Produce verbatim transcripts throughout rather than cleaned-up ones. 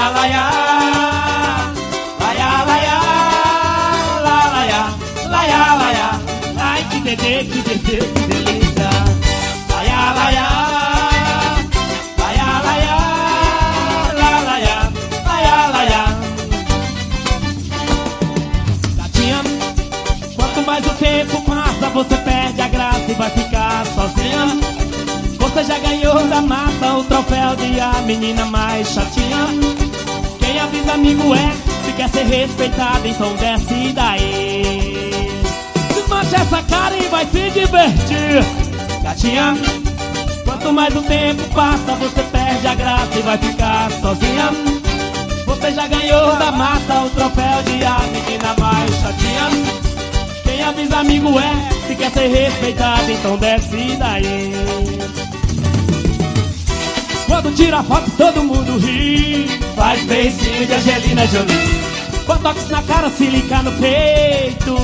laia, laia, laia, laia, laia, laia, laia. Ai, que bebê, que bebê, que delícia. Laia, laia, laia, laia, laia, laia, laia. Gatinha, quanto mais o tempo passa, você perde a graça e vai ficar sozinha. Você já ganhou da massa o troféu de a menina mais chatinha. Quem avisa amigo é, se quer ser respeitado, então desce daí. Desmancha essa cara e vai se divertir. Gatinha, quanto mais o tempo passa, você perde a graça e vai ficar sozinha. Você já ganhou da massa o troféu de a menina mais chatinha. Quem avisa amigo é, se quer ser respeitado, então desce daí. Quando tira foto todo mundo ri, faz beicinho de Angelina Jolie. Botox na cara, silica no peito.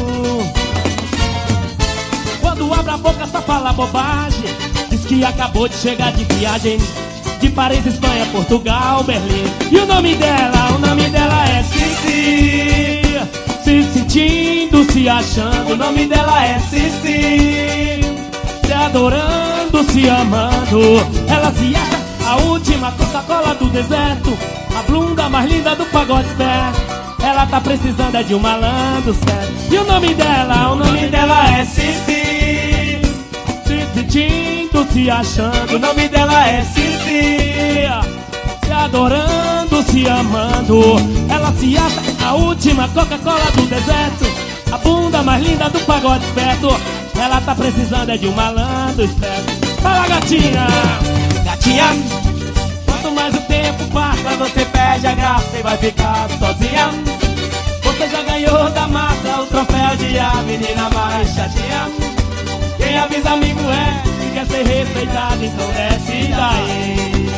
Quando abre a boca só fala bobagem. Diz que acabou de chegar de viagem de Paris, Espanha, Portugal, Berlim. E o nome dela, o nome dela é Cici. Se sentindo, se achando, o nome dela é Cici. Se adorando, se amando, ela se acha a última Coca-Cola do deserto, a blunda mais linda do pagode esperto. Ela tá precisando é de um malandro certo. E o nome dela, o nome dela é Cici. Se sentindo, se achando, o nome dela é Cici. Se adorando, se amando, ela se acha a última Coca-Cola do deserto, a bunda mais linda do pagode esperto. Ela tá precisando é de um malandro esperto. Fala, gatinha! Gatinha, quanto mais o tempo passa, você perde a graça e vai ficar sozinha. Você já ganhou da massa o troféu de a menina mais chatinha. Quem avisa amigo é, se quer ser respeitado, então desce daí.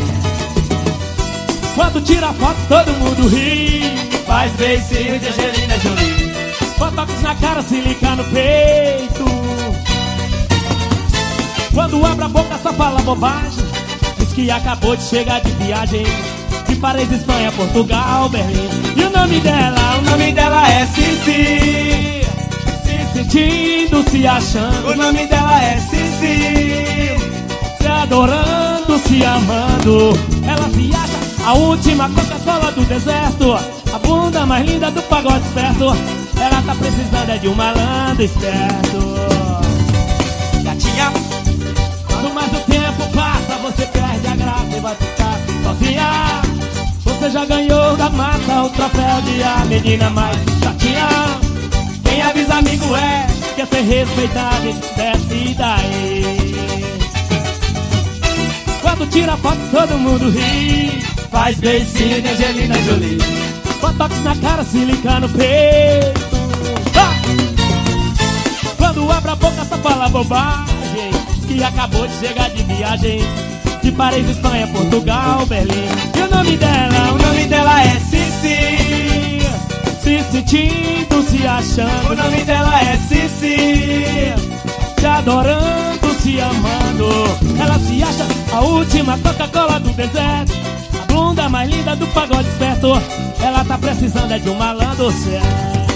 Quando tira foto todo mundo ri, faz beicinho de Angelina Jolie. Botox na cara, silica no peito. Quando abre a boca só fala bobagem. Diz que acabou de chegar de viagem de Paris, Espanha, Portugal, Berlim. E o nome dela, o nome dela é Cici. Se sentindo, se achando, o nome dela é Cici. Se adorando, se amando, ela se acha a última Coca-Cola do deserto, a bunda mais linda do pagode esperto. Ela tá precisando é de um malandro esperto. Gatinha, quanto mais o tempo passa, você perde a graça e vai ficar sozinha. Você já ganhou da massa o troféu de a menina mais chatinha. Quem avisa amigo é, quer ser respeitado, desce daí. Quando tira foto todo mundo ri, faz beicinho de Angelina Jolie. Botox na cara, silica no peito. Ah! Quando abre a boca só fala bobagem. Diz que acabou de chegar de viagem de Paris, Espanha, Portugal, Berlim. E o nome dela, o nome dela é Cici. Se sentindo, se achando, o nome dela é Cici. Se adorando, se amando, ela se acha a última Coca-Cola do deserto, a bunda mais linda do pagode esperto. Ela tá precisando é de um malandro certo.